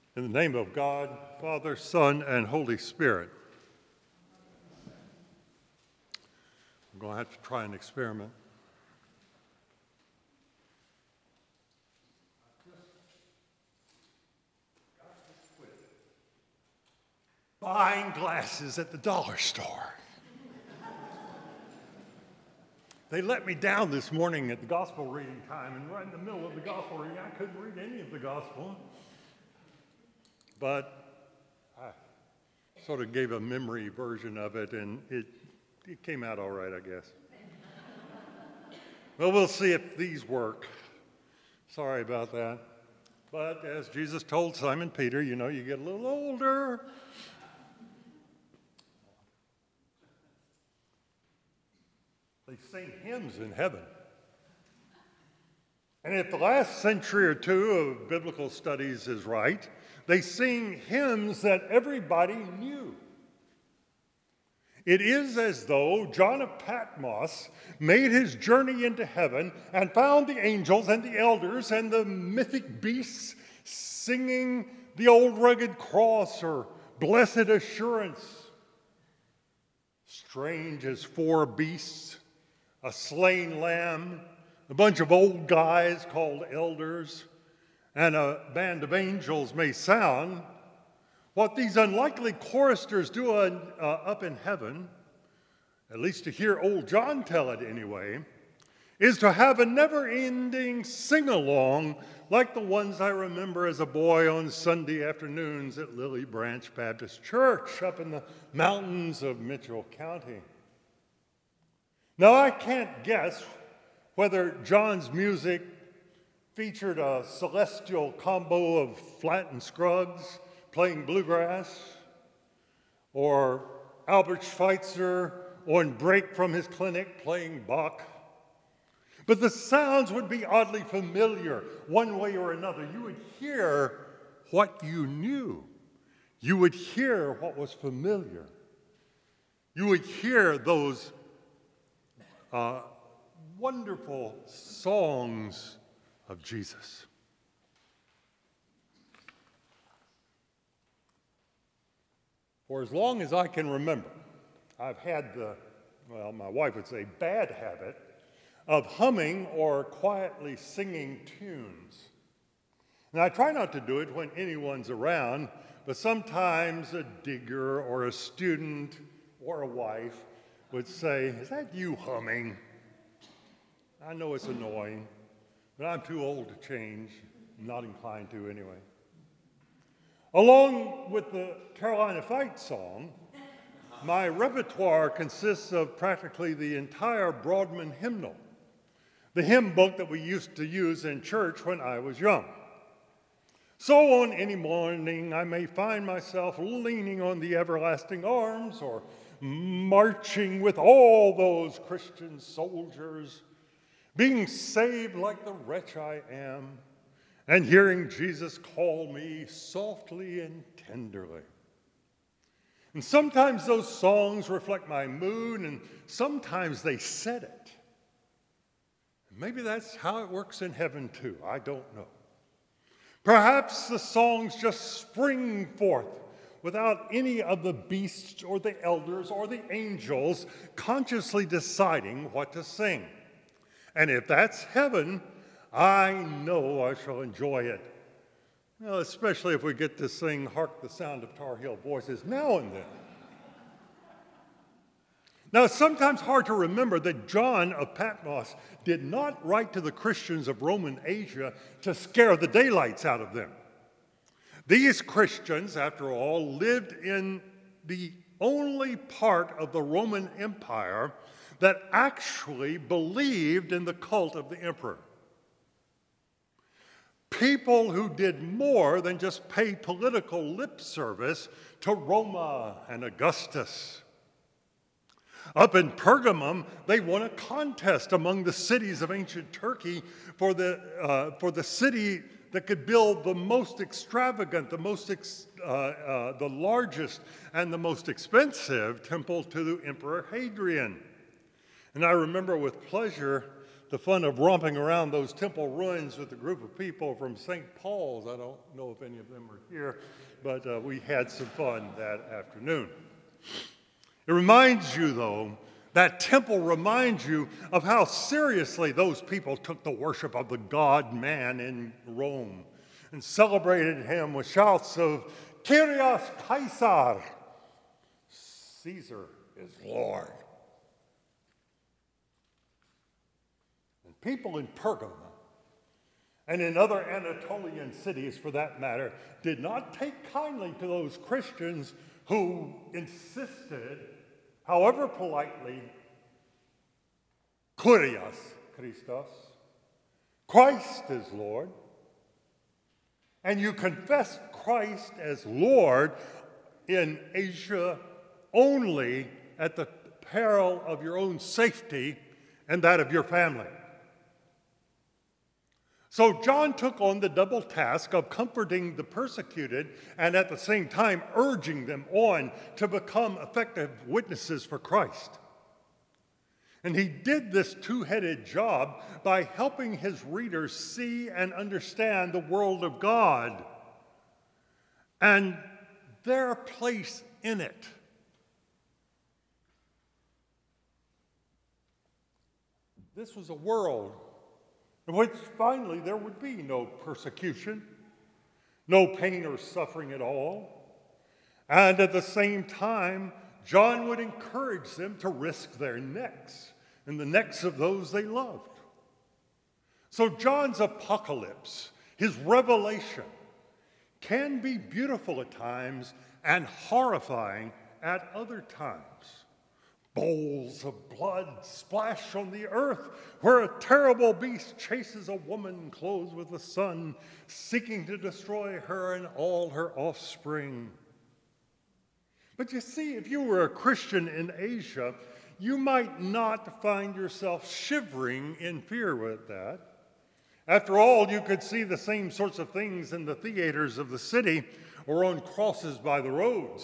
In the name of God, Father, Son, and Holy Spirit. I'm going to have to try an experiment. Buying glasses at the dollar store. They let me down this morning at the gospel reading time, and right in the middle of the gospel reading, I couldn't read any of the gospel. But I sort of gave a memory version of it, and it came out all right, I guess. Well, we'll see if these work. Sorry about that. But as Jesus told Simon Peter, you get a little older. They sing hymns in heaven. And if the last century or two of biblical studies is right, they sing hymns that everybody knew. It is as though John of Patmos made his journey into heaven and found the angels and the elders and the mythic beasts singing the old rugged cross or blessed assurance. Strange as four beasts, a slain lamb, a bunch of old guys called elders, and a band of angels may sound, what these unlikely choristers do up in heaven, at least to hear old John tell it anyway, is to have a never-ending sing-along like the ones I remember as a boy on Sunday afternoons at Lily Branch Baptist Church up in the mountains of Mitchell County. Now, I can't guess whether John's music featured a celestial combo of Flatt and Scruggs playing bluegrass, or Albert Schweitzer on break from his clinic playing Bach. But the sounds would be oddly familiar one way or another. You would hear what you knew. You would hear what was familiar. You would hear those wonderful songs of Jesus. For as long as I can remember, I've had my wife would say, bad habit of humming or quietly singing tunes. And I try not to do it when anyone's around, but sometimes a digger or a student or a wife would say, "Is that you humming?" I know it's annoying, but I'm too old to change. I'm not inclined to anyway. Along with the Carolina Fight song, my repertoire consists of practically the entire Broadman hymnal, the hymn book that we used to use in church when I was young. So on any morning, I may find myself leaning on the everlasting arms or marching with all those Christian soldiers, being saved like the wretch I am, and hearing Jesus call me softly and tenderly. And sometimes those songs reflect my mood, and sometimes they set it. Maybe that's how it works in heaven too. I don't know. Perhaps the songs just spring forth without any of the beasts or the elders or the angels consciously deciding what to sing. And if that's heaven, I know I shall enjoy it. Well, especially if we get to sing "Hark the Sound of Tar Heel Voices" now and then. Now, it's sometimes hard to remember that John of Patmos did not write to the Christians of Roman Asia to scare the daylights out of them. These Christians, after all, lived in the only part of the Roman Empire that actually believed in the cult of the emperor. People who did more than just pay political lip service to Roma and Augustus. Up in Pergamum, they won a contest among the cities of ancient Turkey for the city that could build the most extravagant, the largest, and the most expensive temple to the Emperor Hadrian. And I remember with pleasure the fun of romping around those temple ruins with a group of people from St. Paul's. I don't know if any of them are here, but we had some fun that afternoon. It reminds you, though, that temple reminds you of how seriously those people took the worship of the God-man in Rome and celebrated him with shouts of Kyrios Caesar, Caesar is Lord. And people in Pergamum and in other Anatolian cities, for that matter, did not take kindly to those Christians who insisted, however politely, Kyrios Christos, Christ is Lord, and you confess Christ as Lord in Asia only at the peril of your own safety and that of your family. So John took on the double task of comforting the persecuted and at the same time urging them on to become effective witnesses for Christ. And he did this two-headed job by helping his readers see and understand the world of God and their place in it. This was a world in which finally there would be no persecution, no pain or suffering at all. And at the same time, John would encourage them to risk their necks and the necks of those they loved. So John's apocalypse, his revelation, can be beautiful at times and horrifying at other times. Bowls of blood splash on the earth where a terrible beast chases a woman clothed with the sun, seeking to destroy her and all her offspring. But you see, if you were a Christian in Asia, you might not find yourself shivering in fear with that. After all, you could see the same sorts of things in the theaters of the city or on crosses by the roads.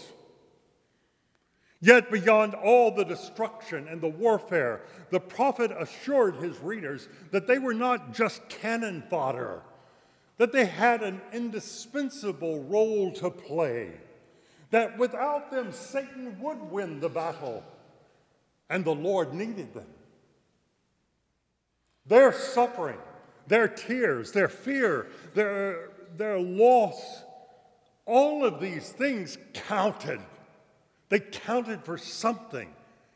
Yet beyond all the destruction and the warfare, the prophet assured his readers that they were not just cannon fodder, that they had an indispensable role to play, that without them Satan would win the battle, and the Lord needed them. Their suffering, their tears, their fear, their loss, all of these things counted. They counted for something.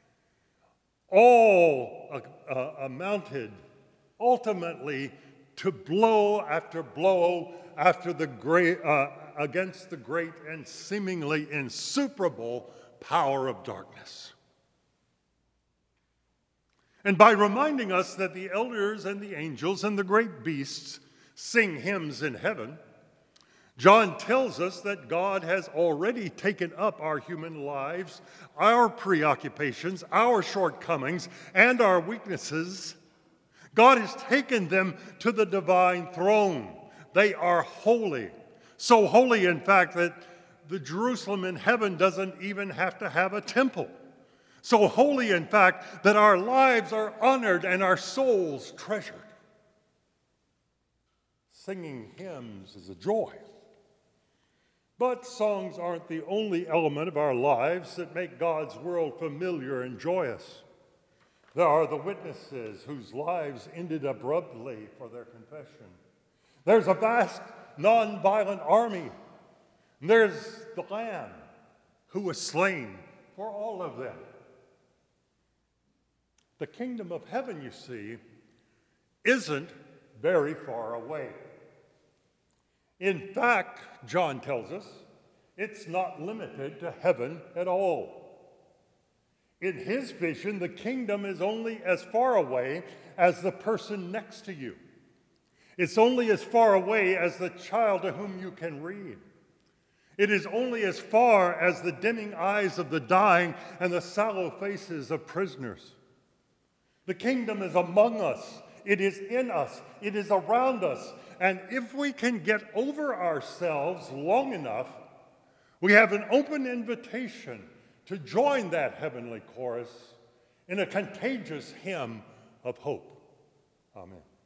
All amounted ultimately to blow after blow after the great, against the great and seemingly insuperable power of darkness. And by reminding us that the elders and the angels and the great beasts sing hymns in heaven, John tells us that God has already taken up our human lives, our preoccupations, our shortcomings, and our weaknesses. God has taken them to the divine throne. They are holy. So holy, in fact, that the Jerusalem in heaven doesn't even have to have a temple. So holy, in fact, that our lives are honored and our souls treasured. Singing hymns is a joy. But songs aren't the only element of our lives that make God's world familiar and joyous. There are the witnesses whose lives ended abruptly for their confession. There's a vast nonviolent army. And there's the Lamb who was slain for all of them. The kingdom of heaven, you see, isn't very far away. In fact, John tells us, it's not limited to heaven at all. In his vision, the kingdom is only as far away as the person next to you. It's only as far away as the child to whom you can read. It is only as far as the dimming eyes of the dying and the sallow faces of prisoners. The kingdom is among us. It is in us. It is around us. And if we can get over ourselves long enough, we have an open invitation to join that heavenly chorus in a contagious hymn of hope. Amen.